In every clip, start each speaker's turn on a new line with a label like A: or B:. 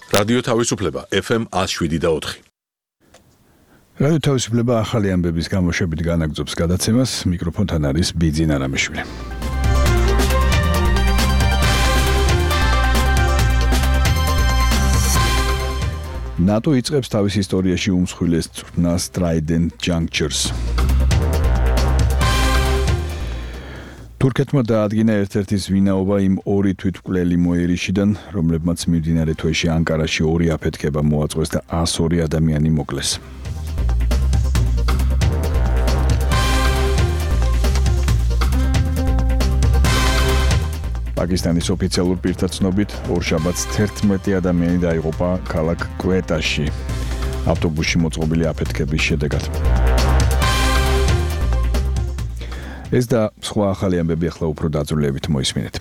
A: რადიო თავისუფლება FM 107.4.
B: რადიო თავისუფლება ახალი ამბების გამოშვებით განაგრძობს გადაცემას. მიკროფონთან არის ბიძინა რამიშვილი. NATO იწყებს თავის ისტორიაში უმსხვილეს წვრთნას Trident Junctures. თურქეთმა დაადგინა ერთ-ერთი ვინაობა იმ ორი თვითმკვლელი მოერიშიდან, რომლებმაც მიმდინარე თვეში ანკარაში ორი აფეთქება მოაწყვეს და 102 ადამიანი მოკლეს. პაკისტანის ოფიციალურ პირთა ცნობით, ორშაბათს 11 ადამიანი დაიღუპა ქალაქ კვეტაში ავტობუსში მოწყობილი აფეთქების შედეგად. ეს და სხვა ახალი ამბები ახლა უფრო დაწვრილებით მოისმინეთ.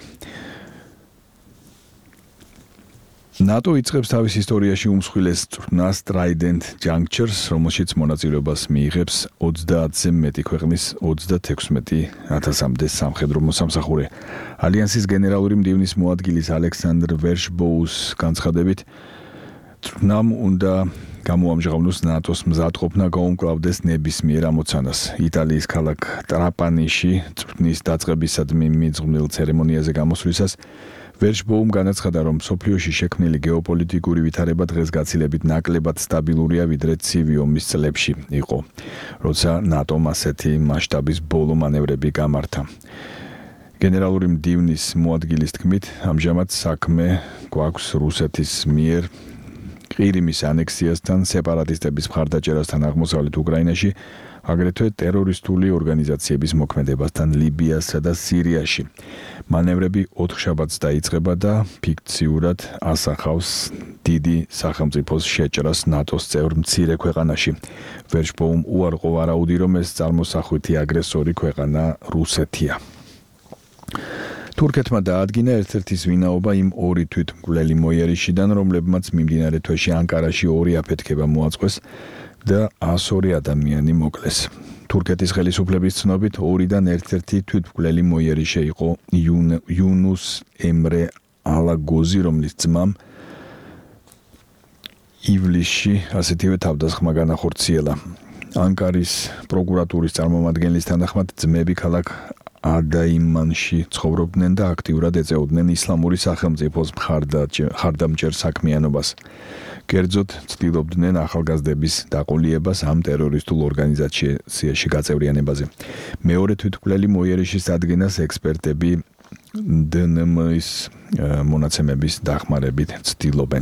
B: NATO იწყებს თავის ისტორიაში უმსხვილეს წვრთნას Trident Junctures, რომელშიც მონაწილეობას მიიღებს 30-ზე მეტი ქვეყნის 36,000-მდე სამხედრო მოსამსახურე. ალიანსის გენერალური მდივნის მოადგილის ალექსანდრ ვერშბოუს განცხადებით, წვრთნამ უნდა გამოამჟღავნოს NATO-ს მზადყოფნა გაუმკლავდეს ნებისმიერ ამოცანას. იტალიის ქალაქ ტრაპანიში წვრთნის დაწყებისადმი მიძღვნილ ცერემონიაზე გამოსვლისას ვერშბოუმ განაცხადა, რომ მსოფლიოში შექმნილი გეოპოლიტიკური ვითარება დღეს გაცილებით ნაკლებად სტაბილურია, ვიდრე ცივი ომის წლებში იყო, როცა NATO-მ ასეთი მასშტაბის ბოლო მანევრები გამართა. გენერალური მდივნის მოადგილის თქმით, ამჟამად საქმე გვაქვს რუსეთის მიერ ყირიმის ანექსიასთან, სეპარატისტების მხარდაჭერასთან აღმოსავლეთ უკრაინაში, აგრეთვე ტერორისტული ორგანიზაციების მოქმედებასთან ლიბიასა და სირიაში. მანევრები 4 შაბათს დაიწყება და ფიქციურად ასახავს დიდი სახელმწიფოს შეჭრას NATO-s წევრ მცირე ქვეყანაში. ვერშბოუმ უარყო ვარაუდი, რომ ეს წარმოსახვითი აგრესორი ქვეყანა რუსეთია. თურქეთმა დაადგინა ერთ-ერთი ვინაობა იმ ორი თვითმკვლელი მოიერიშიდან, რომლებმაც მიმდინარე თვეში ანკარაში ორი აფეთქება მოაწყვეს და 102 ადამიანი მოკლეს. თურქეთის ხელისუფლების ცნობით, ორიდან ერთ-ერთი თვითმკვლელი მოიერიშე იყო იუნუს ემრე ალაგოზი, რომლის ძმამ ივლისში ასეთივე თავდასხმა განახორციელა. ანკარის პროკურატურის წარმომადგენლის თანახმად, ძმები ქალაქ ადაიმანში ცხოვრობდნენ და აქტიურად ეწეოდნენ ისლამური სახელმწიფოს მხარდამჭერ საქმიანობას. კერძოდ ცდილობდნენ ახალგაზრდების დაყოლიებას ამ ტერორისტულ ორგანიზაციაში გაწევრიანებაზე. მეორე თვითმკვლელი მოიერიშის ადგენას ექსპერტები დნმ-ის მონაცემების დახმარებით ცდილობენ.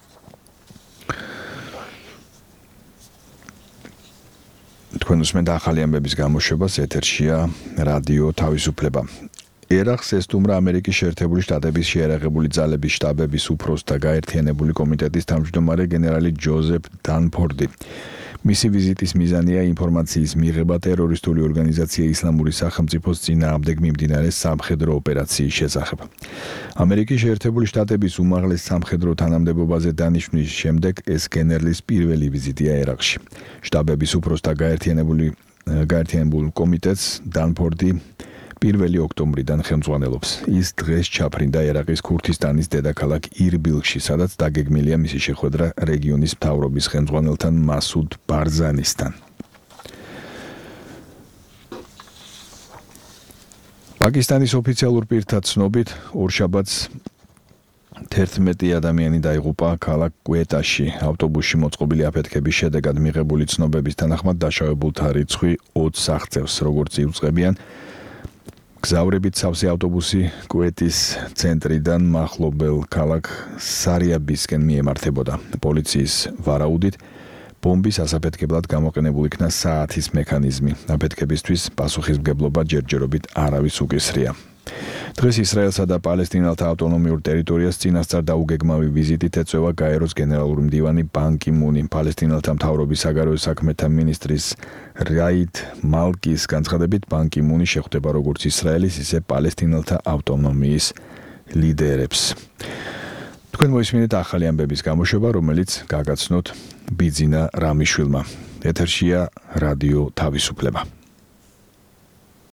B: თქვენ უსმენთ ახალი ამბების გამოშვებას, ეთერშია რადიო თავისუფლება. ერახს ესტუმრა ამერიკის შეერთებული შტატების შეიარაღებული ძალების შტაბების უფროსთა გაერთიანებული კომიტეტის თავმჯდომარე გენერალი ჯოზეფ დანფორდი. მისი ვიზიტის მიზანია ინფორმაციის მიღება ტერორისტული ორგანიზაცია ისლამური სახელმწიფოს წინააღმდეგ მიმდინარე სამხედრო ოპერაციის შესახებ. ამერიკის შეერთებული შტატების უმაღლეს სამხედრო თანამდებობაზე დანიშვნის შემდეგ ეს გენერლის პირველი ვიზიტია ერაყში. შტაბების უფროსთა გაერთიანებულ კომიტეტს დანფორდი 1 ოქტომბრიდან ხელმძღვანელობს. ის დღეს ჩაფრინდა ერაყის ქურთისტანის დედაქალაქ ირბილში, სადაც დაგეგმილია მისი შეხვედრა რეგიონის მთავრობის ხელმძღვანელთან მასუდ ბარზანისთან. პაკისტანის ოფიციალურ პირთა ცნობით, ორშაბათს 11 ადამიანი დაიღუპა ქალაქ კვეტაში ავტობუსში მოწყობილი აფეთქების შედეგად. მიღებული ცნობების თანახმად დაშავებულთა რიცხვი 20 აღწევს, როგორც იუწყებიან. გზავრებით სავსე ავტობუსი კვეტის ცენტრიდან მახლობელ ქალაქ სარიაბისკენ მიემართებოდა. პოლიციის ვარაუდით, ბომბის ასაფეთქებლად გამოყენებული იქნა საათის მექანიზმი. აფეთქებისთვის პასუხისმგებლობა ჯერჯერობით არავის უკისრია. დღეს ისრაელსა და პალესტინელთა ავტონომიურ ტერიტორიას წინასწარ დაუგეგმავი ვიზიტით ეწევა გაეროს გენერალური მდივანი ბან კი მუნი. პალესტინელთა მთავრობის საგარეო საქმეთა მინისტრის რაით მალკის განცხადებით, ბან კი მუნი შეხვდება როგორც ისრაელის, ისე პალესტინელთა ავტონომიის ლიდერებს. თქვენ მოისმინეთ ახალი ამბების გამოშვება, რომელიც გაგაცნოთ ბიძინა რამიშვილმა. ეთერშია რადიო თავისუფლება.